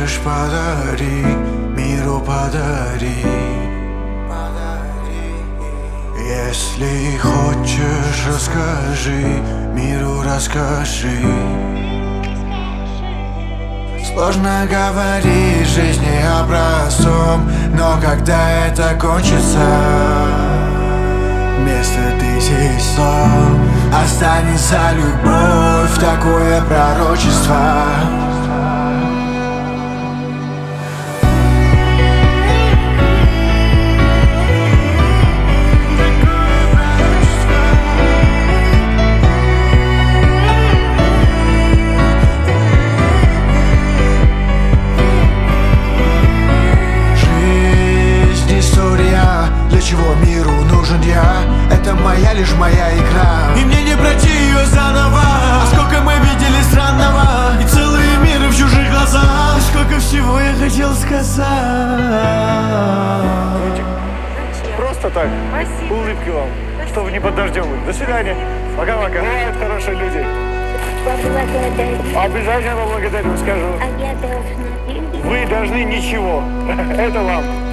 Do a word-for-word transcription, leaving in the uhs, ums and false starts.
хочешь, подари, миру подари. Если хочешь, расскажи, миру расскажи. Сложно говорить в жизни образцом, но когда это кончится, вместо тысяч слов останется любовь, такое пророчество. Для чего миру нужен я? Это моя, лишь моя игра. И мне не пройти ее заново. А сколько мы видели странного, и целые миры в чужих глазах. И сколько всего я хотел сказать. Просто так. Спасибо. Улыбки вам. Спасибо. Чтобы не под дождем быть. До свидания. Пока-пока. Бывают хорошие люди. Поблагодари. Обязательно поблагодарю, скажу. А я должна. Вы должны ничего. Это вам.